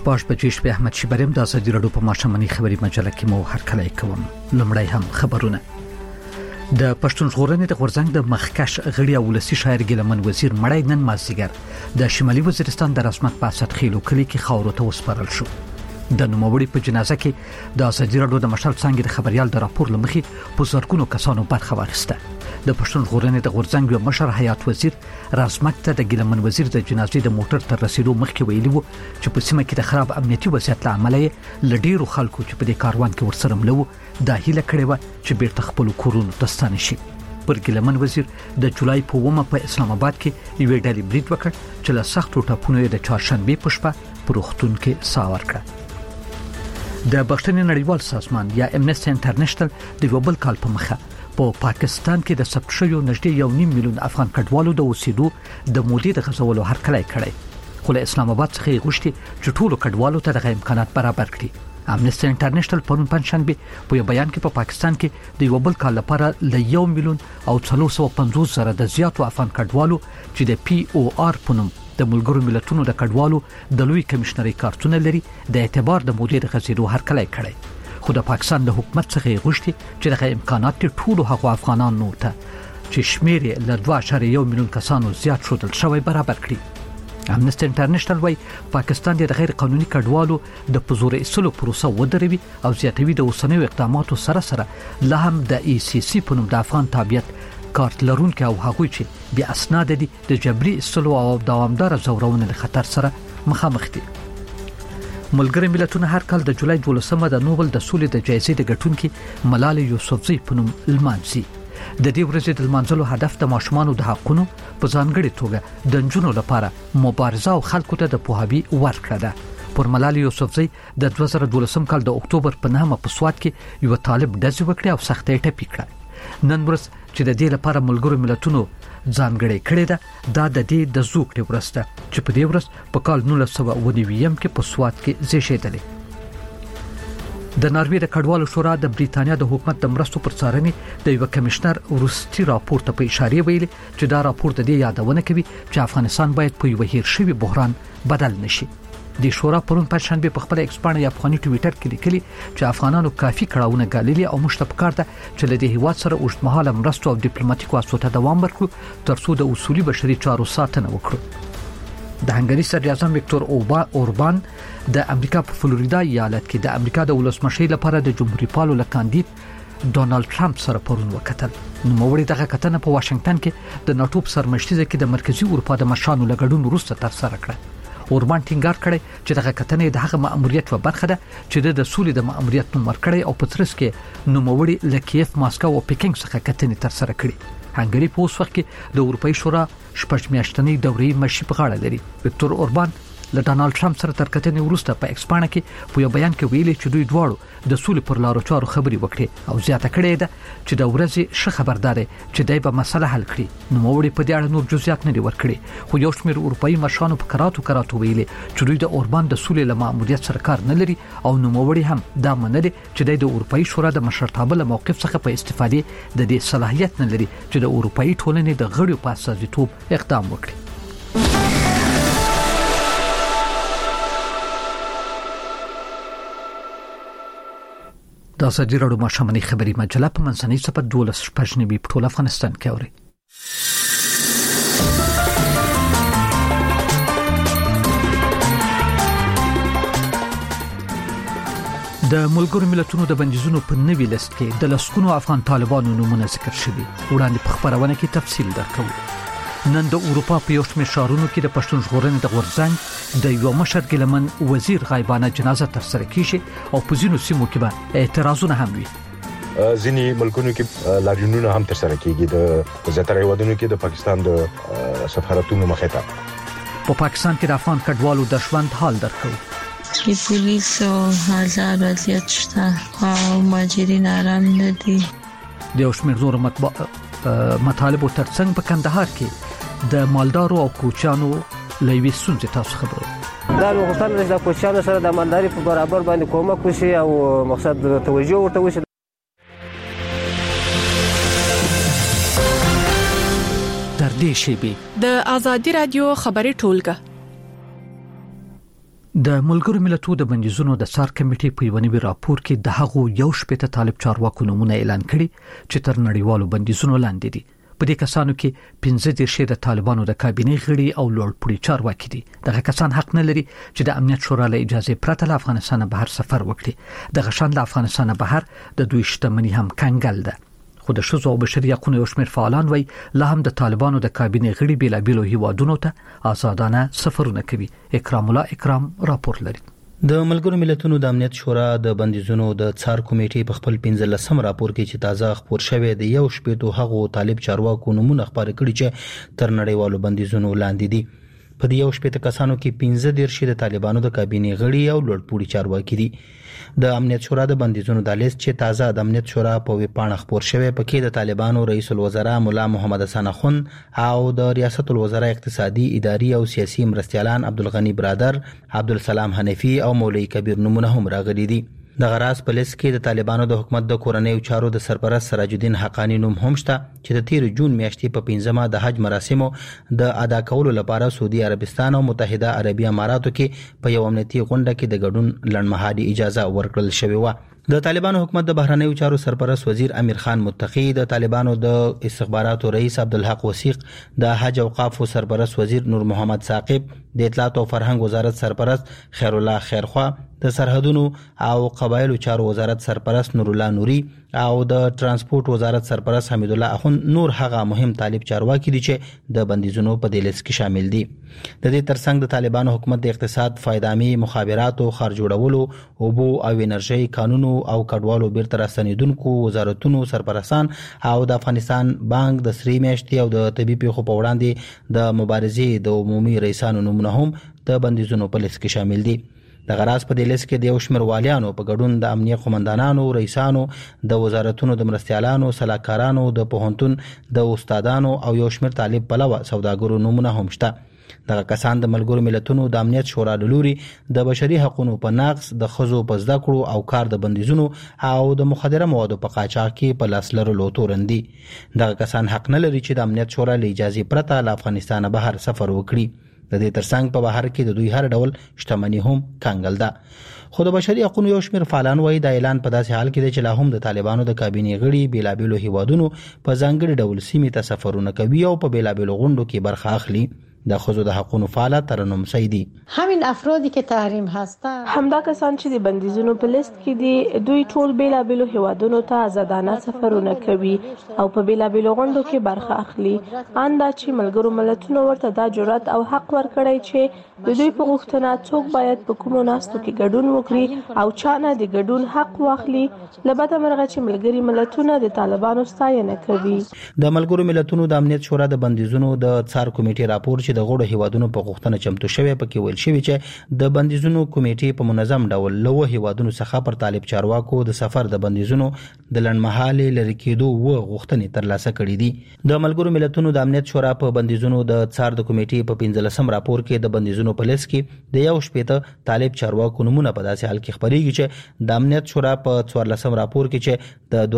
شپږ بجې شپې احمد شیبریم د ازادي راډیو په ماشومنۍ خبري مجله کې مو هرکلی کوم. لومړی هم خبرونه. د پښتون ژغورنې د غورځنګ د مخکش غړي او ولسی شاعر ګلمن وزیر مړی نن مازدیګر د شمالي وزیرستان د رسمت په اسد خېلو کلی کې خاورو ته وسپارل شو. د نوموړي په جنازه کې د ازادي راډیو د مشر څنګه د خبريال د راپور لمخې په زرګونو کسانو برخه واخیسته. د پښتون ژغورنې د غورځنګ یو مشر حیات وزیر رسمت ته د ګلمن وزیر د جنازې د موټر تر رسیدو مخکې ویلي وو چې په سیمه کې د خراب امنیتي وضعیت لامل یې لډیرو خلکو چې په دې کاروان کې ورسره ملو د هیله کړې و چې بیرته خپل کورونو ته ستانه شي. پر ګلمن وزیر د جولای په 1 په اسلام آباد کې یو ډلې برید وکړ چې له سختو ټاپونو د چهارشنبه په شپه پر وختون کې ساور کړ. د بښنې نړیوال سازمان یا امنیسټي انټرنیشنل د یو بل کال په مخه په پاکستان کې د ثبت شویو نږدې 1.5 میلیون افغان کډوالو د اوسېدو د مودې د غزولو هرکلی کړی، خو له اسلام آباد څخه یې غوښتي چې ټولو کډوالو ته د امکانات برابر کړي. امنیسټي انټرنیشنل پرون پنځشنبه په یو بیان کې په پاکستان کې د یو بل کال لپاره ل 1 میلیون او 450 زره د زیاتو افغان کډوالو چې د پی او آر په نوم د ملګرو ملتونو د کډوالو د لوی کمشنري کارتونه لري د اعتبار د مودې د غزیرو هرکلی کړی. خو د پاکستان د حکومت څخه یې غوښتي چې د امکانات ټولو هغو افغانانو ته چې شمیر یې له 2.1 میلیون کسانو زیات شودل شوی برابر کړي. امنیسټي انټرنیشنل وايي پاکستان د غیر قانوني کډوالو د پزور ایستلو پروسه ودروي او زیاتوي د اوسنیو اقداماتو سره له هم د ای سی سی په نوم د افغان تابعیت کارت لرونکو او هغوی چې بیا اسناد دي د جبري ایستلو او دوامدار زورونې له خطر سره مخامخ دي. ملګری ملتونه هر کال د جولای 12 د نوبل د سولې د جایزې د ګټونکو ملالۍ یوسفزۍ په نوم لمانځي. د دې ورځې د لمانځلو هدف د ماشومانو د حقونو په ځانګړي توګه د نجونو لپاره مبارزه او خلکو ته د پوهاوي ورکړه ده. پر ملالۍ یوسفزۍ د 2012 کال د اکتوبر په 9 په سوات کې یو طالب ډزې وکړې او سختۍ ټپي کړه. نن ورځ چې د دې لپاره ملګرو ملتونو ځانګړې کړې ده دا د دې د زوکړې ورځ ده چې په دې ورځ په کال 1990 کې په سوات کې زیږیدلې. د ناروې د کډوالو شورا د بریتانیا د حکومت د مرستو پر څارنې د یو کمشنر وروستي راپور ته په اشاره ویلي چې دا راپور د دې یادونه کوي چې افغانستان باید په یو هیر شوی بحران بدل نشي. د شورا پرون پنځشنبه په خپل ایکسپانه یا افغاني ټویټر کې لیکلي چې افغانانو کافي کړهونه ګاللي او مشتبکار ده چې له دې هیواد سره اوږدمهاله مرستو او ډیپلوماټیکو اساسو ته دوام ورکړو ترڅو د اصولي بشري چارو ساتنه وکړو. د هنګري صدر اعظم ویکتور اوربان د امریکا په فلوریدا ایالت کې د امریکا د ولسمشر لپاره د جمهوریت پالو کاندید ډونالد ټرمپ سره پرون وکتل. نوموړي دغه کتنه په واشنگټن کې د ناتو په سرمشتي کې د مرکزی اروپا د مشرانو لګډون وروسته تر سره کړه. اوربان ټینګار کړی چې دغه کتنې د هغه مأموریت و برخه ده چې د سولې د مأموریت نوم ورکړی او په ترڅ کې نوموړي له کیف، ماسکو او پکینګ څخه کتنې تر سره کړې. هنګري په اوس وخت کې د اروپאי شورا شپږ میاشتنۍ دورې مشي په غاړه لري. ویکتور اوربان له ډونالد ټرمپ سره تر کتنې وروسته په ایکسپانه کې په یو بیان کې ویلي چې دوی دواړو د سولې پر لارو چارو خبرې وکړي او زیاته کړې ده چې د ورځې ښه خبرداري چې دای په مسله حل کړي. نوموړي په دې اړه نور جزئیات نه دي ورکړي، خو یو شمېر اروپאי مشرانو په کراتو ویلي چې دوی د اوربان د سولې له مأموریت سره کار نه لري او نوموړي هم دا منلي چې د اروپאי شورا د مشرتابه له موقف څخه په استفادې د دې صلاحیت نه لري چې د اروپאי ټولنې د غړیو په اساسیتوب اقدام وکړي. د ازادي راډیو ماشومنۍ خبري مجله په منځنۍ صفحه 12 په ټول افغانستان کې اوري. د ملګرو ملتونو د بندیزونو په نوي لیست کې د لسګونو افغان طالبانو نومونه ذکر شوي. وړاندې په خبرونه کې تفصیل درکوو. نن د اروپا په یو شمېر ښارونو کې د پښتون ژغورنې د غورځنګ د یو مشر ګلمن وزیر غایبانه جنازه تر سره کیږي او په ځینو سیمو کې به اعتراضونه هم وي. ځینې ملکونو کې لاریونونه هم تر سره کیږي د زیاتره هیوادونو کې د پاکستان د سفارتونو مخې ته. په پاکستان کې د افغان کډوالو د ژوند حال درکوو. د پولیسو حاضر وضعیت شته او ماجرین آرام نه دي. د یو شمېر نورو مطالبو ترڅنګ په کندهار کې د مالدارو او کوچانو لوي ستونزې تاسو خبرو. دا غوښتنه د کوچانو سره د مالداري په برابر باندې کومک وشي او مقصد توجه ورته وشي. در دې شیبې د ازادي رادیو خبري ټولګه د ملګرو ملتونو د بندیزونو د څار کمیټې په یو نوي راپور کې د هغو یو شپږ طالب چارواکو نومونه اعلان کړي چې تر نړیوالو بندیزونو لاندې دي. په دې کسانو کې 15 د طالبانو د کابینې غړي او لوړپوړي چارواکي دي. دغه کسان حق نه لري چې د امنیت شورا له اجازه پرته له افغانستان بهر سفر وکړي. دغه شان له افغانستان بهر د دوی شتمنۍ هم کنګل ده. خو د ښځو او بشري حقوقو یو شمېر فعالان وایي لا هم د طالبانو د کابینې غړي بېلابېلو هیوادونو ته آزادانه سفرونه کوي. اکرام الله اکرام راپور لري. د ملګرو ملتونو د امنیت شورا د بندیزونو د څار کمیټې په خپل 15 راپور کې چې تازه خبر شوی د یو شپږ هغو طالب چارواکو نمونه خبر کړي چې تر نړیوالو بندیزونو لاندې دي. په دې یو شپږ کسانو کې 15 د طالبانو د کابینې غړي او لوړپوړي چارواکي دي. د امنیت شورا د بندیزونو د لیست چې تازه د امنیت شورا په ویبپاڼه خبر شوی پکې د طالبانو رئیس الوزرا مولا محمد حسن اخوند او د ریاست الوزرا اقتصادي اداري او سیاسي مرستیالان عبدالغنی برادر، عبدالسلام حنفی او مولوی کبیر نمونه هم راغلي دي. د غراس په لیست کې د طالبانو د حکومت د کورنیو چارو د سرپرست سراج الدین حقانی نوم هم شته چې د 13 جون میاشتې په 15 د حج مراسمو د ادا کولو لپاره سعودي عربستان او متحده عربي اماراتو کې په یو امنیتي غونډه کې د ګډون لړمحالي اجازه ورکړل شوې و. د طالبانو حکومت د بهرنیو چارو سرپرست وزیر امیر خان متقی، د طالبانو د استخباراتو رئیس عبدالحق وثیق، د حج اوقاف سرپرست وزیر نور محمد ثاقب، د اطلاعات او فرهنګ وزارت سرپرست خیر الله خیرخوا، د سرحدونو او قبایلو چارو وزارت سرپرست نور الله نوري او د ترانسپورت وزارت سرپرست حمید الله اخوند نور هغه مهم طالب چارواکي دي چې د بندیزونو په دې لیست کې شامل دي. د دې ترڅنګ د طالبانو حکومت د اقتصاد، فایدامي، مخابراتو، خار جوړولو، اوبو او انرژي، قانونو او کډوالو بیرته راستنیدونکو وزارتونو سرپرستان او د افغانستان بانک د سری میاشتې او د طبي پیښو په وړاندې د مبارزې د عمومي رئیسانو نومونه هم د بندیزونو په لیست کې شامل دي. د غراس په دې لیست کې د یو شمېر والیانو په ګډون د امنیه قومندانانو، رئیسانو، د وزارتونو د مرستیالانو، سلاکارانو، د پوهنتون د استادانو او یو شمېر طالب پلوه سوداګرو نومونه هم شته. دغه کسان د ملګرو ملتونو د امنیت شورا له لوري د بشري حقوقو په نقض، د ښځو په زده کړو او کار د بندیزونو او د مخدره موادو په قاچاق کې په لاس لرلو تورن دي. دغه کسان حق نه لري چې د امنیت شورا له اجازه پرته له افغانستان بهر سفر وکړي. د دې ترڅنګ په بهر کې د دوی هر ډول شتمنۍ هم کنګل ده. خو د بشري حقوقو یو شمېر فعالان وایي د اعلان په داسې حال کې دی چې لا هم د طالبانو د کابینې غړي بېلابېلو هیوادونو په ځانګړي ډول سیمې ته سفرونه کوي او په بېلابېلو غونډو کې برخه اخلي. د ښځو د حقوقو فعال ترنم سیدی: همین افرادی که تحریم هستند، همدا کسان چې د بندیزونو په لیست کې دي، دوی ټول بېلابېلو هیوادونو ته آزادانه سفرونه کوي او په بېلابېلو غونډو کې برخه اخلي. اندا چې ملګرو ملتونو ورته دا جرأت او حق ورکړی چې د دوی په غوښتنه څوک باید په کومو ناستو کې ګډون وکړي او چا نه د ګډون حق واخلي. لبده مرغه چې ملګري ملتونه د طالبانو ستاینه کوي. د ملګرو ملتونو د امنیت شورا د بندیزونو د څار کمیټې راپور چې د غړو هیوادونو په غوښتنه چمتو شوی پکې ویل شوی چې د بندیزونو کمیټې په منظم ډول له هیوادونو څخه پر طالب چارواکو د سفر د بندیزونو د لړمحالي لری کېدو غوښتنې ترلاسه کړې دي. د ملګرو ملتونو د امنیت شورا په بندیزونو د څار د کمیټې په 15 راپور کې د بندیزونو په لیست کې د یو شپږ طالب چارواکو نمونه په داسې حال کې خبرېږي چې د امنیت شورا په 14 راپور کې چې د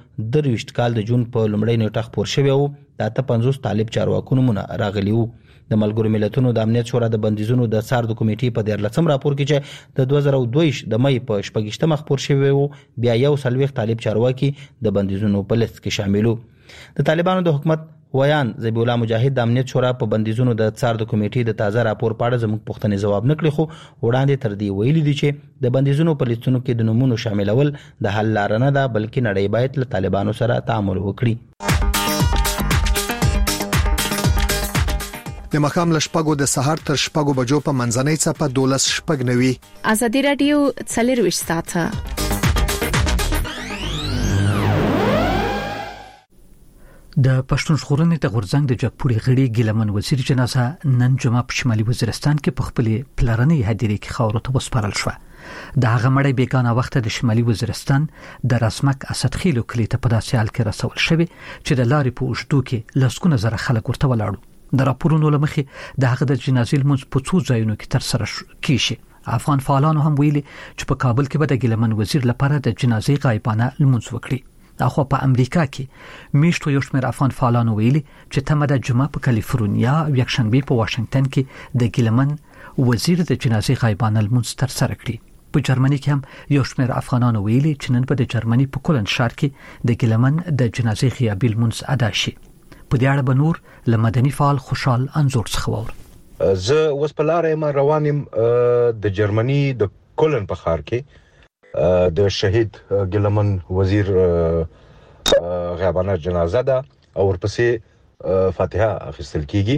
2023 کال د جون په لومړۍ نیټه خبر شوی و د 50 طالب چارواکو نمونه راغلي وو. د ملګرو ملتونو د امنیت شورا د بندیزونو د څار د کمیټې په 14 راپور کې چې د 2022 د مې په 28 خبر شوی وو بیا یو سلويخ طالب چارواکي د بندیزونو په لیست کې شاملو. د طالبانو د حکومت ویان ذبیح الله مجاهد د امنیت شورا په بندیزونو د څار د کمیټې د تازه راپور په اړه زموږ پوښتنې جواب نکړي، خو وړاندې تر دې ویلي دي چې د بندیزونو په لیستونو کې د نمونو شاملول د حل لار نه ده، بلکې نړۍ باید له طالبانو سره تعامل وکړي. د مخام لشپګو د سحر تر شپګو بجو په منځنۍ څپه 12 شپګ نوي. ازادي رادیو 24 ساعته. د پښتون ژغورنې د غورځنګ د جګپوړي غړي ګیلمن وزیر جنازه نن جمعه په شمالي وزیرستان کې په خپل پلرنۍ هدیره کې خاورو ته وسپارل شو. د هغه مړی بیگانه وخت د شمالي وزیرستان د رسمک اسدخیلو کلی ته په داسې حال کې رسول شوی چې د لارې په اوږدو کې لسګونه زره خلک ورته ولاړو. د راپورونو لمخې د هغه د جنازې لمونځ په څو ځایونو کې تر سره کیږي. افغان فعالانو هم ویلي چې په کابل کې به د ګیلمن وزیر لپاره د جنازې غایبانه لمونځ وکړي. اخو په امریکا کې میشتو یو شمېر افغان فعالانو ویلي چې تمه د جمعه په کالیفورنیا او یکشنبه په واشنگټن کې د ګیلمن وزیر د جنازې غایبانه لمونځ ترسره کړي. په جرمني کې هم یو شمېر افغانانو ویلي چې نن به د جرمني په کولن ښار کې د ګیلمن د جنازې غیابي لمونځ ادا شي. په دې اړه به نور له مدني فعال خوشحال انزور څخه واورو. زه اوس په لارې ما روان یم د جرمني د کولن په ښار کې د شهید ګیلمن وزیر غیابانه جنازه ده او ورپسې فاتحه اخیستل کیږي.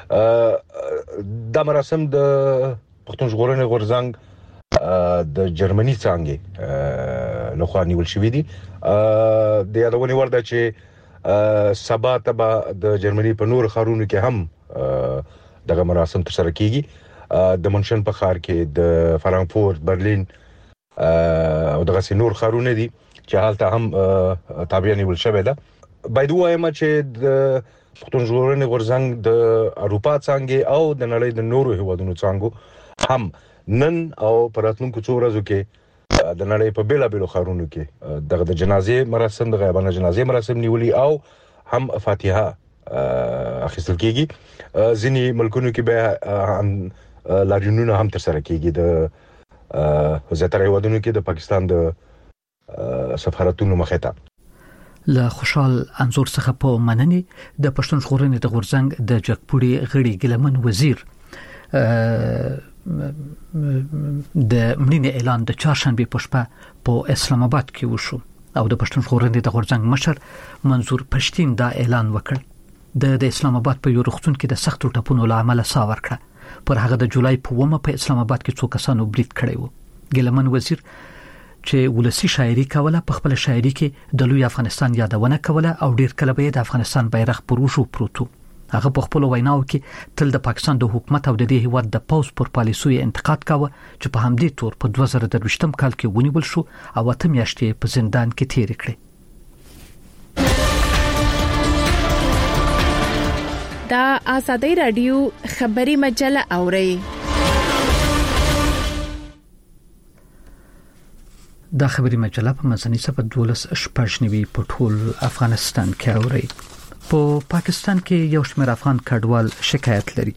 دا مراسم د پښتون ژغورنې غورځنګ د جرمني څنګه لخوا نیول شوې دي. د یادونې وړ ده چې سبا ته د جرمني په نور ښارونو کې هم دغه مراسم ترسره کیږي. د منشن په ښار کې د فرانکفورت، برلین او دغه نور ښارونه دي چې حالته هم تابع نیول شوې ده. باید وایم چې د پښتون ژغورنې غورځنګ د اروپا څنګه او د نړۍ د نورو هیوادونو څنګه هم نن او پراتلونکو څو ورځو کې د نړۍ په بیلابیلو ښارونو کې دغه د جنازې مراسم، د غیبانه جنازې مراسم نیولي او هم فاتحه اخیستل کیږي. ځینې ملکونو کې به لاریونونه هم ترسره کیږي. د زیاتره هیوادونو کې د پاکستان د سفارتونو مخې ته. له خوشحال انزور څخه په مننې د پښتون ژغورنې د غورځنګ د جګپوړي غړي ګیلمن وزیر د مړینې اعلان د چهارشنبه په شپه په اسلام آباد کې وشو او د پښتون ژغورنې د غورځنګ مشر منظور پښتين دا اعلان وکړ. د اسلام آباد په یو روغتون کې د سختو ټپونو له امله سا ورکړه. پر هغه د جولای په 1 په اسلام آباد کې څو کسانو برید کړی و. ګیلمن وزیر چې ولسی شاعري کوله په خپل شاعري کې د لوی افغانستان یادونه کوله او ډیر کله به د افغانستان بیرغ پروشو پروتو. هغه په خپل ویناو کې تل د پاکستان د حکومت او د دې هیواد د پوز پر پالیسیو انتقاد کاوه چې په همدې تور په 2023 کال کې ونیول شو او 8 میاشتې په زندان کې تیر کړې. دا آزادی رادیو خبری مجله اوري. دا خبری مجله په مزنی صفحه 12 په ټول افغانستان کې اوري. په پاکستان کې یو شمېر افغان کډوال شکایت لري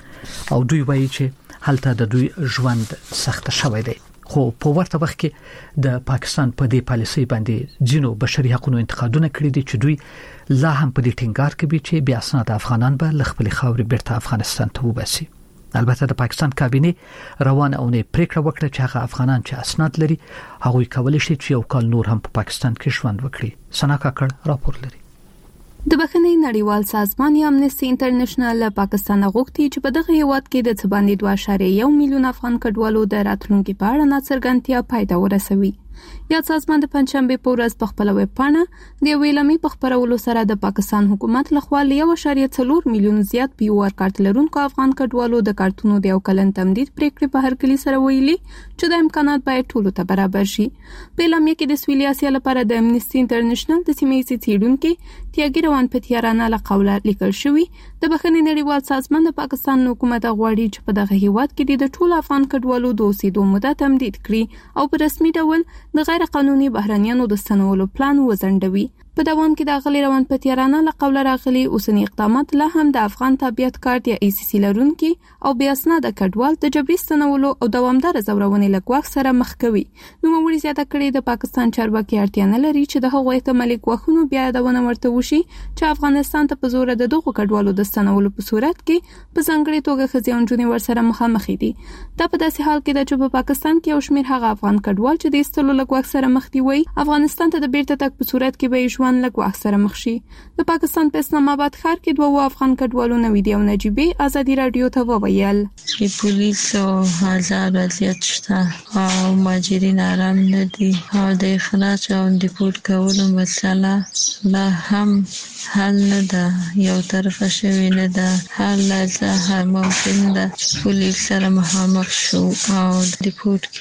او دوی وایي چې هلته د دوی ژوند سخت شوی دی. خو په ورته وخت کې د پاکستان په دې پالیسي باندې ځینو بشري حقوقو انتقادونه کړي دي چې دوی لا هم په دې ټینګار کوي چې بیا اسناد افغانان به لخپل خاورې بیرته افغانستان ته وباسي. البته د پاکستان کابینه روان اونۍ پریکړه وکړه چې هغه افغانان چې اسناد لري هغه کولی شي چې یو کال نور هم په پاکستان کې ژوند وکړي. سنا کاکړ راپور لري. د بخښنې نړیوال سازمان یا امنیسټي انټرنیشنل پاکستان غوښتي چې په دغه هیواد کې د څباندې 2.1 میلیون افغان کډوالو د راتلونکي په اړه ناڅرګندتیا پای ته ورسوي. یا سازمان د پنځشنبه په ورځ په خپل ویب پاڼه د ویلمي په خبرولو سره د پاکستان حکومت لخوا 1.4 میلیون زیات پیور کارت لرونکو افغان کډوالو د کارتونو د یو کلن تمدید پریکړې په هرکلي سره ویلي چې د امکانات باید ټولو ته برابر شي. په ویلمي کې د سویلي اسیا لپاره د امنیسټي انټرنیشنل د سیمې څېړونکو تیاګي روان پتیارانه له قوله لیکل شوی د بخښنې نړیوال سازمان د پاکستان حکومت غواړي چې په دغه هیواد کې د ټولو افغان کډوالو د اوسېدو موده تمدید کړي او په رسمي ډول د غیر قانوني بهرانيانو د ستنولو پلان وزندوي. په دوام کې د غلي روان پتیارانه له قوله راغلي اوسنی اقدامات لا هم د افغان تابعیت کارت یا ای سی سی لرونکي او بیا اسناد کډوال د جبري ستنولو او دوامدار زورونې له ګواښ سره مخ کوي. نو موري زیاته کړي د پاکستان چارواکي اړتیا نه لري چې د هغوی احتمالي ګواښونو بیا یادونه ورته وشي چې افغانستان ته په زور د دغو کډوالو د ستنولو په صورت کې په ځانګړي توګه ښځې او نجونې ورسره مخامخ دي. دا په داسې حال کې ده چې په پاکستان کې یو شمېر هغه افغان کډوال چې د ایستلو له ګواښ سره مخ دي وایي افغانستان ته د بیرته تګ په صورت کې به ژوند له ګواښ سره مخ شي. د پاکستان په اسلام آباد ښار کې 2 افغان کډوالو نویدي او نجيبه آزادي رادیو ته وویل چې پولیس او هزار وضعیت شته او ماجرین آرام نه دي او د اخراج او دیپورت کولو مسله لا هم حل نه ده، یو طرفه شوی نه ده. هر لحظه هر ممکن ده پولیس سره مخامخ شو او دیپورت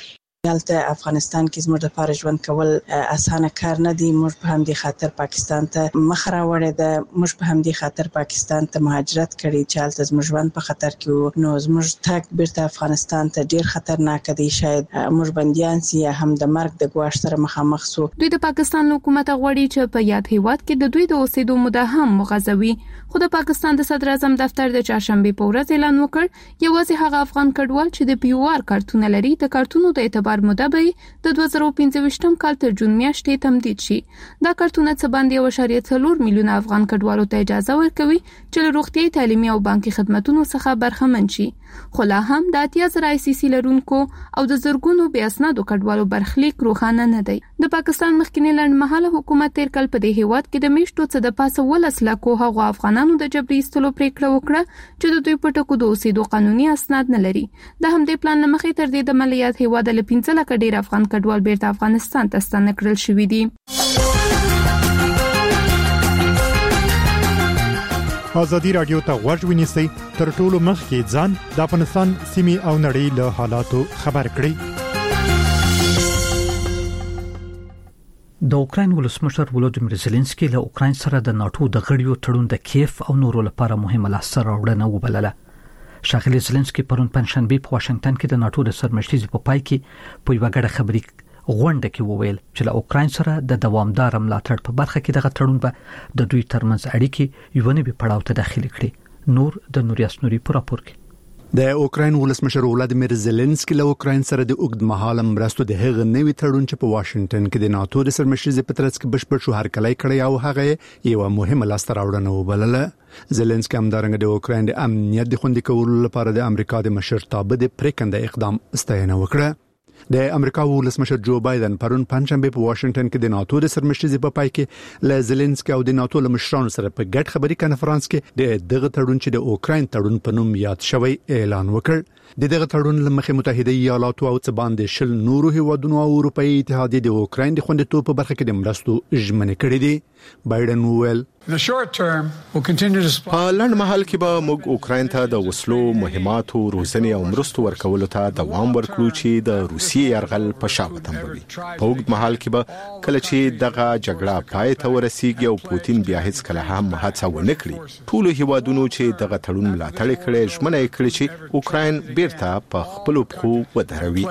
دلته افغانستان کې زموږ لپاره ژوند کول اسانه کار نه دی. موږ په همدې خاطر پاکستان ته مخ راوړې ده. موږ په همدې خاطر پاکستان ته مهاجرت کړی چې هلته زموږ ژوند په خطر کې نو زموږ تګ بیرته افغانستان ته ډیر خطرناک دی. شاید موږ بنديان سي یا هم د مرګ د ګواښ سره مخامخ سو. دوی د پاکستان حکومت غواړي چې په یاد هیواد کې د دوی د اوسېدو موده هم مغځوي. خو د پاکستان د صدر اعظم دفتر د چهارشنبه په ورځ اعلان وکړ یوازې هغه افغان کډوال چې د پیوار کارتونه لري د کارتونو د اعتبار موده به د 2015 کال تر جون میاشتې تمدید شي. دا کارتونه څه باندې 1.4 میلیونه افغان کډوالو ته اجازه ورکوي چې له روغتيایي تعلیمي او بانکي خدماتو څخه برخمن شي. خو لا هم د 80,000 ICC لرونکو او د زرګونو بې اسنادو کډوالو برخلیک روښانه نه دی. د پاکستان مخکنی لنډمهاله حکومت تیر کال په دې هیواد کې د میشتو څخه د پاسه 12 لکه هغو افغانانو د جبري ایستلو پریکړه وکړه چې د دوی په ټکو د اوسېدو قانوني اسناد نه لري. د همدې پلان لمخې تر دې د مالیات هیواد له 15 لکه ډیر افغان کډوال بیرته افغانستان ته ستانه کړل شوي دي. ازادي رادیو ته غوږ ونیسئ تر ټولو مخکې ځان د افغانستان سیمې او نړۍ له حالاتو خبر کړئ. د اوکراین ولسمشر ولودیمیر زيلنسکي له اوکراین سره د ناتو د غړیو تړون د کیف او نورو لپاره مهمه لاسته راوړنه وبلله. ښاغلی زيلنسکي پرون پنځشنبه په واشنگټن کې د ناتو د سرمشتي په پای کې په یو غړ خبري غونډه کې وویل چې له اوکراین سره د دوامدار ملاتړ په برخه کې دغه تړون به د دوی ترمنځ اړیکې یو نوي پړاو ته داخلي کړي. نور د نوریاس نوري په راپور کې د اوکراین ولسمشر ولادیمیر زيلنسکي له اوکراین سره د اوږدمهاله مرستو د هغه نوي تړون چې په واشنگټن کې د ناتو د سرمشتي په ترڅ کې بشپړ شو هرکلی کړی او هغه یو مهمه لاسته راوړنه وبلله. زيلنسکي همدارنګه د اوکراین د امنیت د خوندي کولو لپاره د امریکا د مشرتابه د پریکنده اقدام ستاینه وکړه. د امریکا ولسمشر جو بایدن پرون پنځشنبه په واشنگټن کې د ناتو د سرمشتي په پای کې له زيلنسکي او د ناتو له مشرانو سره په ګډ خبري کانفرنس کې د دغه تړون چې د اوکراین تړون په نوم یاد شوی اعلان وکړ. د دغه تړون لمخې متحده ایالاتو او څه باندې شل نورو هیوادونو او اروپאי اتحادیه د اوکراین د خوندیتوب په برخه کې د مرستو ژمنې کړې دي. بایدن وویل په لنډ مهال کې به موږ اوکراین ته د وسلو مهماتو روزنې او مرستو ورکولو ته دوام ورکړو چې د روسیې يرغل په شا وتمبوي. په اوږد مهال کې به کله چې دغه جګړه پای ته ورسیږي او پوتین بیا هیڅ کله هم هڅه ونه کړي ټول هیوادونو چې دغه تړون ملاتړ کړي ژمنه کړي چې اوکراین بیرته په خپل پخو ودروي.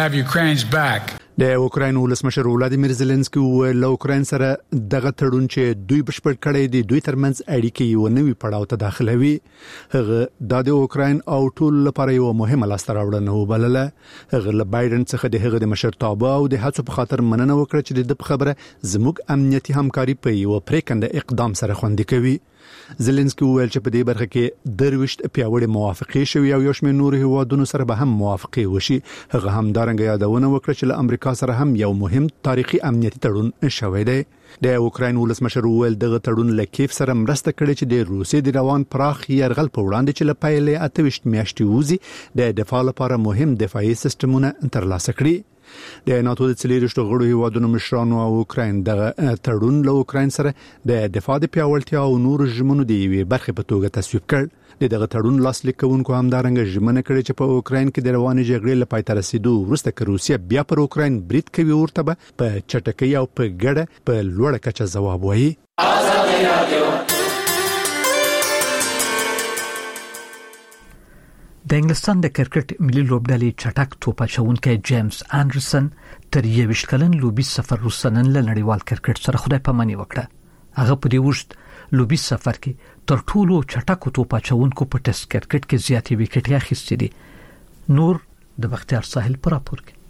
د اوکراین ولسمشر ولادیمیر زيلنسکي له اوکراین سره دغه تړون چې دوی بشپړ کړی دی دوی ترمنځ اړیکې یو نوي پړاو ته داخلوي. هغه د اوکراین او ټول لپاره یو مهمه لاسته راوړنه وبلله. هغه له بایدن څخه د هغه د مشرتابه او د هڅو په خاطر مننه وکړه چې د خبره زموږ امنیتي همکاري په یو پریکنده اقدام سره خوندي کوي. زيلنسکي وویل چې په دې برخه کې درويشت پیاوړې موافقې شوې او یو شمېر نور هیوادونو سره به هم موافقې وشي. هغه هم دارنګ یادونه وکړه چې له امریکا سره هم یو مهم تاریخي امنیتي تړون شوی دی. د اوکراین ولسمشر وویل دغه تړون له کیف سره مرسته کړې چې د روسیې د روان پراخ يرغل په وړاندې چې له پیلې 28 میاشتې وځي د دفاع لپاره مهم دفاعي سیستمونه ترلاسه کړي. د ناتو د څلورشتو غړو هیوادونو مشرانو او اوکراین دغه تړون له اوکراین سره د دفاع د پیاوړتیا او نور ژمنو د یوې برخې په توګه تصویب کړ. دغه تړون لاسلیک کوونکو همدارنګه ژمنه کړې چې په اوکراین کې د روانې جګړې لپاره تر رسیدو وروسته که روسیا بیا پر اوکراین برید کوي ورته به په چټکۍ او په ګډه په لوړه کچه ځواب وایي. د انګلستان د کرکټ ملي لوبډلې چټک توپ اچونکي جیمز انډرسن تر 21 کلن لوبي سفر وروسته نن له نړیوال کرکټ سره خدای پاماني وکړه. هغه په دې وخت لوبي سفر کې تر ټولو چټک توپ اچونکو په ټیسټ کرکټ کې زیاتې وکټې اخیستې دي. نور د بختیار ساحل پر راپور کې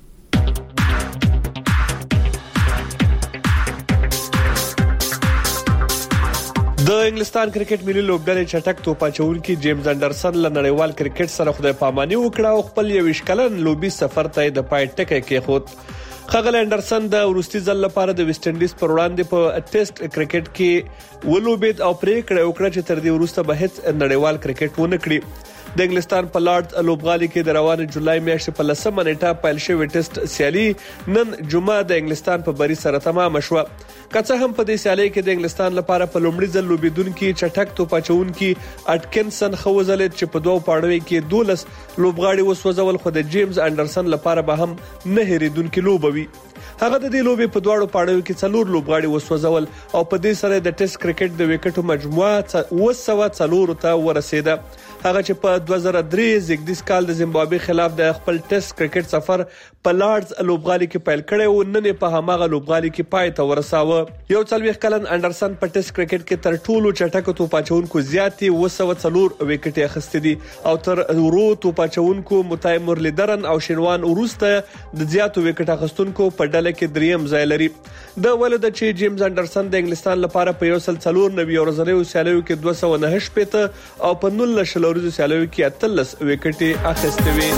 د انګلستان کرکټ ملي لوبډلې چټک توپ اچونکي جیمز انډرسن له نړیوال کرکټ سره خدای پاماني وکړه او خپل 21 کلن لوبي سفر ته د پای ټکی کېښود. خغل انډرسن د وروستي ځل لپاره د ویسټ انډیز پر وړاندې په ټیسټ کرکټ کې ولوبید او پریکړه وکړه چې تر دې وروسته به هیڅ نړیوال کرکټ ونه کړي. د انګلستان په لارډز لوبغالي کې د روانه جولای میاشتې په 10مه نیټه پیل شوی ټیسټ سیالي نن جمعه د انګلستان په بری سره تمام شوه. کڅه هم په دې سیالي کې د انګلستان لپاره په لومړي ځل لوبیدونکو چټک توپ اچونکي اټکنسن خوځلې چې په دوه پاړوي کې 12 لوبغاړي وسوځول، خو د جیمز انډرسن لپاره به هم نه هېریدونکي لوبوي. هغه د دې لوبې په دواړو پاړوي کې 4 لوبغاړي وسوځول او په دې سره د ټیسټ کرکټ د وکټو مجموعه 204 ته ورسیده. هغه چې په 2003 زیږدیز کال د زیمبابوې خلاف د خپل ټیسټ کرکټ سفر په لارډز لوبغالي کې پیل کړی او نن په هماغه لوبغالي کې پای ته ورساوه. یو 40 کلن انډرسن په ټیسټ کرکټ کې تر ټولو چټک توپ اچونکو زیاتې 204 وکټې اخیستې دي او تر ورو توپ اچونکو متای مرلیدرن او شینوان ورسته د زیاتو وکټ اخیستونکو په ډله کې دریم ځای لري. د ولود چې جیمز انډرسن د انګلستان لپاره په 194 ورځنیو سیالیو کې 209 پېته او په 19 ورځو سیالیو کې 13 وکټې اخیستې وې.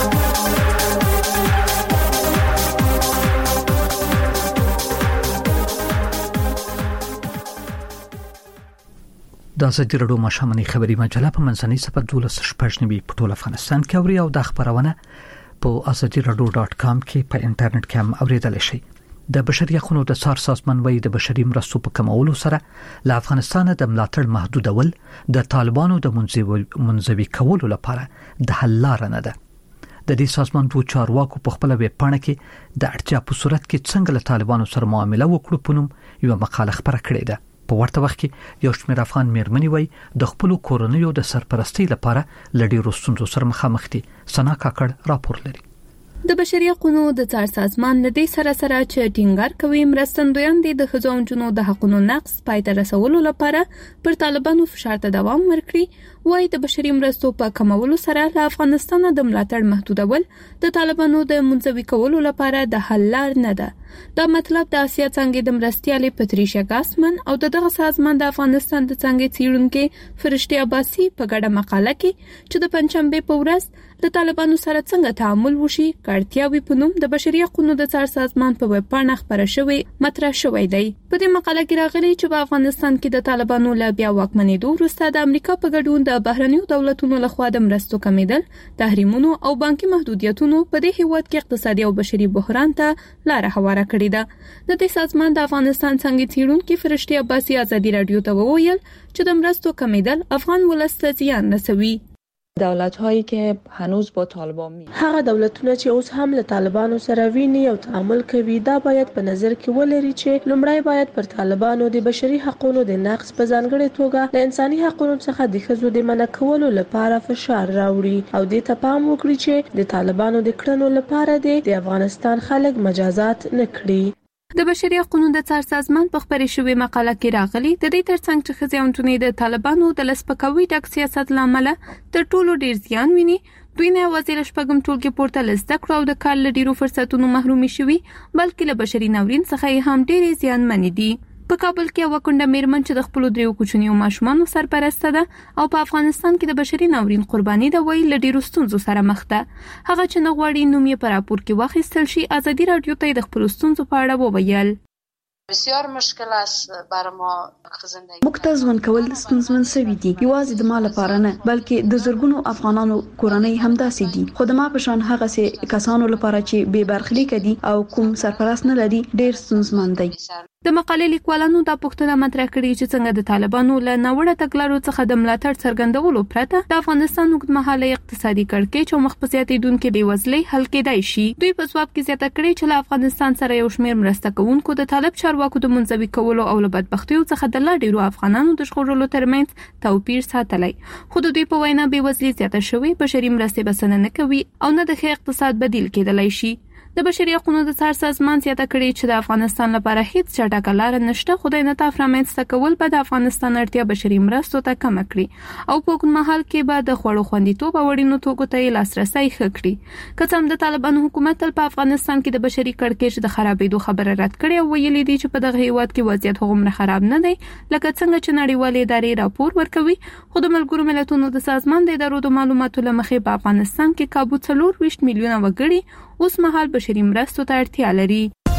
د ازادي راډیو مشامنی خبری مجله په منځنۍ صفحه 12 په ټول افغانستان کې اوري او د خبرونه په azadiradio.com کې په انټرنیټ کې هم اوریدل شي. د بشري حقوقو د څار سازمان وایي د بشري مرستو په کمولو سره له افغانستان د ملاتړ محدودول د طالبانو د منځوي کولو لپاره د حل لار نه ده. د دې سازمان دوه چارواکو په خپل ویب پاڼه کې د اړتیا په صورت کې څنګه له طالبانو سره معامله وکړو په نوم یو مقاله خبره کړې ده. په ورته وخت کې یو شمېر افغان میرمنې وایي د خپل کورنیو د سرپرستی لپاره لړۍ رستونزو سره مخامخ دي. سنا کاکړ راپور لري. د بشري حقوقو د څار سازمان له دې سره چې ټینګار کوي مرستندویان د خزونجونو د حقوقو نقض پای ته رسولو لپاره پر طالبانو فشار ته دوام ورکړي. وایي د بشري مرستو په کمولو سره له افغانستان د ملاتړ محدودول د طالبانو د منځوي کولو لپاره د حل لار نه ده. دا مطلب د اسیا څنګه د مرستيالي پتریشیا ګاسمن او دغه سازمان د افغانستان د څنګه څیړونکو فرشتي عباسي په ګډه مقاله کې چې د پنځمبه په ورځ د طالبانو سره څنګه تعامل وشي کارتیاوي په نوم د بشري حقوقو د څار سازمان په ویب پاڼه خبره شوې مطرح شوې دی. په دې مقاله کې راغلي چې په افغانستان کې د طالبانو له بیا واکمنېدو وروسته د امریکا په ګډون د بهرنیو دولتونو لخوا د مرستو کمیدل، تحریمونو او بانکي محدودیتونو په دې هیواد کې اقتصادي او بشري بحران ته لار هواره کړې ده. د دې سازمان د افغانستان څنګه څیړونکو فرشتي عباسي ازادي رادیو ته وویل چې د مرستو کمیدل افغان ولس ته زیان رسوي. دولت‌هایی که هنوز با طالبان هغه دولتونه چې اوس هم له طالبانو سره ویني او تعامل کوي دا باید په نظر کې ولري چې لومړی باید پر طالبانو د بشري حقوقو د نقض په ځانګړي توګه له انساني حقوقو څخه د ښځو د منع کولو لپاره فشار راوړي او د تپام وکړي چې د طالبانو د کړنو لپاره د افغانستان خلک مجازات نه کړي. د بشري حقوقو د څار سازمان په خبري شوې مقاله کې راغلي د دې ترڅنګ چې خزيونټونی د طالبانو د لسپکوي ډک سیاست لامل تر ټولو ډیر زیان ویني. دوی نه یوازې له شپږم ټولګي پورته لسته کړو او د کار له ډیرو فرصتونو محرومي شوي بلکې له بشري ناورین څخه هم ډیر زیان منې دي. په کابل کې یو کونډه میرمن چې د خپل دریو کوچنیو ماشومانو سرپرسته ده او په افغانستان کې د بشري ناورین قرباني ده وایي له ډیرو ستونزو سره مخ ده. هغه چې نه غواړي نوم یې په راپور کې واخیستل شي ازادي رادیو ته د خپل ستونزو په اړه وویل. بسیار مشکل است برای ما زندگی. مکتز ون کول ستونزمن سوي دي یوازې د مال لپاره نه بلکې د زرګونو افغانانو کورنۍ هم داسې دي. خو د ما په شان هغه سه کسانو لپاره چې بې برخلیک دي او کوم سرپرست نه لري ډیر ستونزمن دي. د مقالې لیکوالانو دا پوښتنه مطرح کړې چې څنګه د طالبانو له ناوړه تګلارو څخه د ملاتړ څرګندولو پرته د افغانستان اوږدمهاله اقتصادي کړکېچ او مخ په زیاتېدونکو بېوزلۍ حل کېدای شي. دوی په ځواب کې زیاته کړې چې له افغانستان سره یو شمېر مرسته کوونکو د طالب چارواکو د منځوي کولو او له بدبختیو څخه د لا ډیرو افغانانو د ژغورلو ترمنځ توپیر ساتلی. خو د دوی په وینا بېوزلي زیاته شوې بشري مرستې بسنه نه کوي او نه د ښه اقتصاد بدیل کېدلی شي. د بشري حقوقو د څار سازمان زیاته کړې چې د افغانستان لپاره هیڅ چټکه لار نشته خو د انعطاف رامنځته کول به د افغانستان اړتیا بشري مرستو ته کم کړي او په اوږدمهال کې به د خوړو خوندیتوب او اړینو توکو ته لاسرسی ښه کړي. که څه هم د طالبانو حکومت تل په افغانستان کې د بشري کړکېچ د خرابېدو خبره رد کړې او ویلي دي چې په دغه هیواد کې وضعیت هغومره خراب نه دی لکه څنګه چې نړیوالې ادارې راپور ورکوي. خو د ملګرو ملتونو د سازمان د ادارو د معلوماتو له مخې په افغانستان کې کابو 24 میلیونه وګړي اوس مهال بشري مرستو ته اړتیا لري.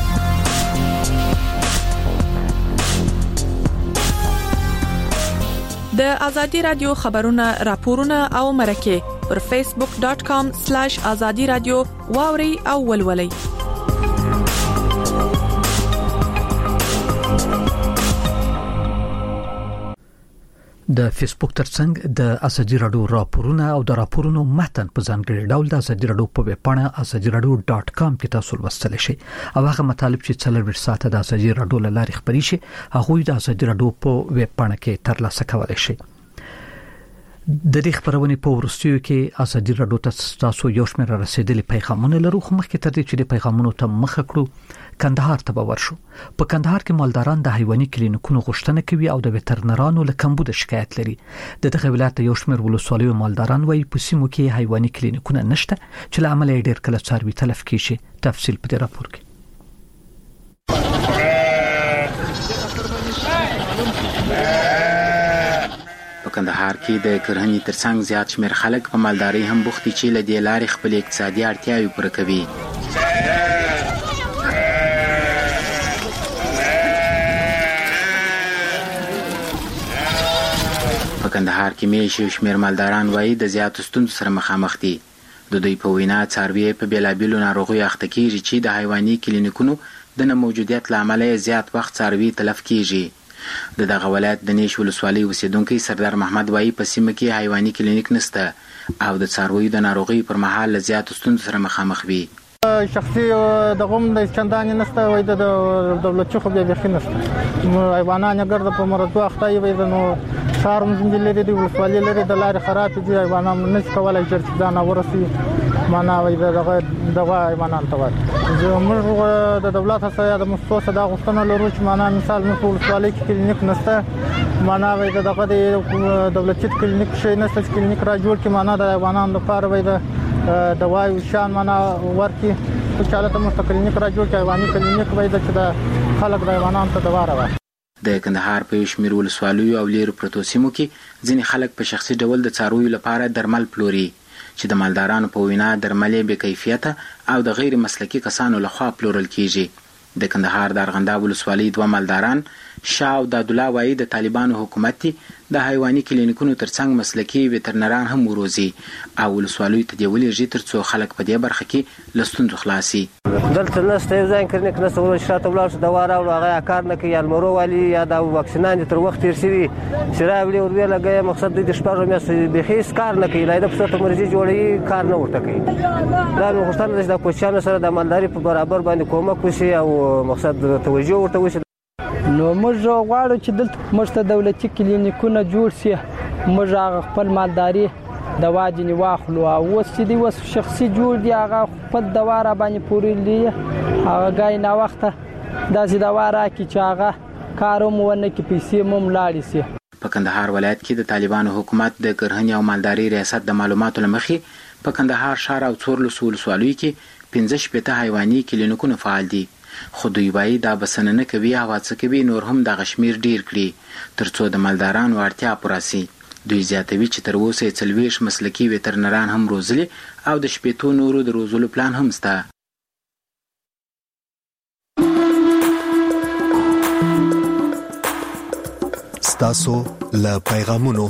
د ازادي رادیو خبرونه راپورونه او مرکه پر facebook.com/azadi radio واوري او ولولي. د فیسبوک ترڅنګ د ازادي رادیو راپورونه او د راپورونو متن په ځانګړي ډول د ازادي رادیو په ویب پاڼه azadiradio.com کې تاسو لوستلی شئ او هغه مطالب چې 24 ساعته د ازادي رادیو لارې خبري شي هغه د ازادي رادیو په ویب پاڼه کې ترلاسه کولای شئ. د دې خبرونې په ورستیو کې ازادي رادیو ته تاسو یو شمېر رسیدلي پیغامونه لرو خو مخکې تر دې چې د پیغامونو ته مخه کړو کندهار ته ورشو. په کندهار کې مالداران د حیواني کلینیکونو غوښتنه کوي او د وترنرانو له کمبود شکایت لري. د دغه ولایت یو شمېر ولسوالیو مالداران وایي په سیمو کې حیواني کلینیکونه نشته چې له امله ډېر کله څاروي تلف کیږي. تفصیل په دې راپور کې. په کندهار کې د کرهنې ترڅنګ زیات شمېر خلک په مالدارۍ هم بوخت دي چې له دې لارې خپل اقتصادي اړتیاوې پوره کوي. په کندهار کې میشي شمېر مالداران وایي د زیاتو ستونزو سره مخامخ دي. د دوی په وینا څاروي په بیلابیلو ناروغیو اخته کیږي چې د حیواني کلینیکونو د نه موجودیت له امله زیات وخت څاروي تلف کیږي. د دغه ولایت د نیش ولسوالۍ اوسیدونکي سردار محمد وایي په سیمه کې حیواني کلینیک نشته او د څارویو د ناروغیو پر مهال له زیاتو ستونزو سره مخامخ وي. شخصي د غوم د چندانې نشته وای د دولتي خو بیا بخښ نشته حیوانان اگر د په مرض وخت وي نو شارم زنجلې د ولسوالۍ لري د لارې خراب دي حیوانان نشي کولای چې ځان ورسي معنا وای دغه حیوانان ته وایي موږ د دولت سره د مستوسه د غوښتنه لرو چې معنا مثال موږ ولسوالۍ کې کلینیک نشته معنا وای دغه د دولتي کلینیک شي نشته کلینیک را جوړ کی معنا د حیوانان لپاره وای د دوايو شان معنا ورکی په چاله ته مستقلینیک را جوړ کی حیواني کلینیک وای د چې خلک د حیوانانو ته دوا راوړي. د کندهار په شمیر ولسوالیو او لیرو پروتو سیمو کې ځینې خلک په شخصي ډول د څارویو لپاره درمل پلوري چې د مالدارانو په وینا درملې بې کیفیته او د غیر مسلکي کسانو لخوا پلورل کیږي. د کندهار د ارغنداب ولسوالۍ دوه مالداران شاه او د الله وایي د طالبانو حکومت د حیواني کلینیکونو ترڅنګ مسلکي وترنران هم وروزي او ولسوالیو ته دی ولېږي ترڅو خلک په دې برخه کې له ستونزو خلاصي. دلته نشته یو ځای کلینیک نشته ولې شاته ولاړ شو دوا راوړو هغه کار نه کوي المرو والی یا د واکسینان تر وخت تیر شوي چې راوړي ور ویل لګي مقصد د شپږ میاشتې به هیڅ کار نه کوي لایده په څه مرزي جوړي کار نه ورته کوي. دا نو غوښتنه د کوچانو سره د مالداري په برابر باندې کومک وشي او مقصد توجه ورته وشي. نو موږ غواړو چې دلته موږ ته دولتي کلینیکونه جوړ شي موږ هغه خپل مالداري دوا جنې واخلو او اوس چې دی اوس شخصي جوړ دی هغه خپل دوا را باندې پورې دی هغه ګای نه وخته داسې دوا راکړي چې هغه کار هم ونه کړي پیسې هم لاړې شي. په کندهار ولایت کې د طالبانو حکومت د کرهنې او مالداري ریاست د معلوماتو له مخې په کندهار ښار او څورلسو ولسوالیو کې 15 حیواني کلینیکونه فعال دي خو دوی وایي دا بسنه نه کوي او هڅه کوي نور هم د غشمیر ډیر کړي ترڅو د مالدارانو اړتیا پوره شي. دوی زیاتوي چې تر اوسه 40 مسلکي وترنران هم روزلي او د شپېتو نورو د روزلو پلان هم شته. ستاسو له پیغامونو.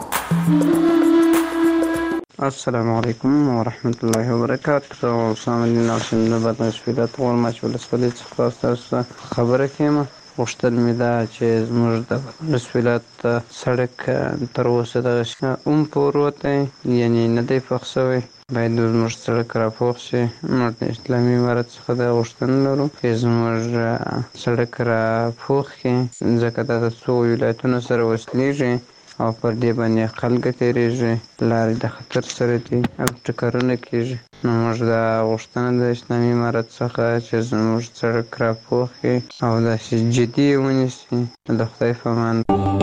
السلام علیکم ورحمت الله وبرکاته. سامعین ناشن نبات مسئولیت غورماچ ولسوالی څخه تاسو خبره کوم. غوښتل مې دا چې زموږ د مسئولیت سړک تر اوسه د پوروته یعنی نه دی پخ شوی باید زموږ سړک راپوخ شي. موږ د اسلامي امارت څخه د غوښتنه لرو چې زموږ سړک راپوخ کړي ځکه دا د څو ولایتونو سره وصلیږي او پر دې باندې خلک تیریږي لارې د خطر سره دي او ټکرونه کیږي. نو موږ دا غوښتنه د اسلامي امارت څخه چې زموږ سړک راپوخ کړي او داسې جدي ونیسي. د خدای په امان.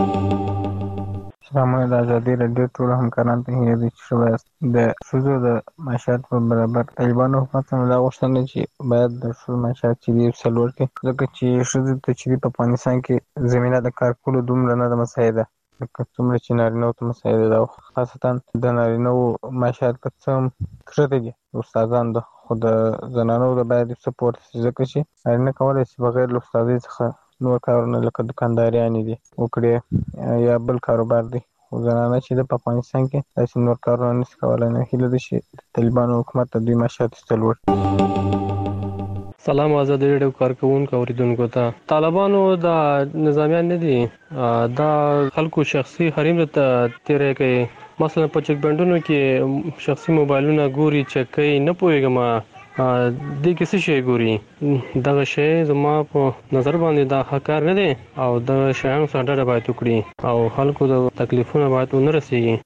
سلام علیکم. د ازادي رادیو ټول همکاران ته هیله چې شوی د ښځو د معاشات په برابر طالبانو حکومت څخه دا غوښتنه چې باید د ښځو معاشات چې دي څلور کړي ځکه چې ښځو ته چې په افغانستان کې زمینه د کار کولو دومره نه ده مساعده لکه څومره چې نارینه‌و ته مساعده ده. خاصتا د نارینه‌و معاشات که څه هم کښته دي استادان ده خو د زنانو د باید سپورټ شي ځکه چې نارینه کولی شي بغیر له استادۍ څخه نور کارونه لکه دکانداریانې دي وکړي یا بل کاروبار دی خو زنانه چې ده په افغانستان کې داسې نور کارونه نشي کولی. نو هیله ده چې د طالبانو حکومت ته دوی معاشات ایستل وکړي. سلام آزادي رادیو کارکونکو اوریدونکو ته طالبانو د نظامیان نه دي دا خلکو شخصي حریم ته تیرې کوي مثلا په چک بندونو کې شخصي موبایلونه ګوري چکې نه پويګم د کیسه شي ګوري دغه شی زما په نظر باندې دا حقار نه دي او د شیانو سره ډېر باید وکړي او خلکو د تکلیفونو باید ونرسي.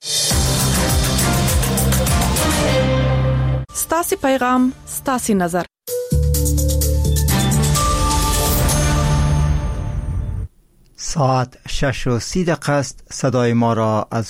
ستاسي پیغام ستاسي نظر. ساعت 6:30 است. صدای ما را از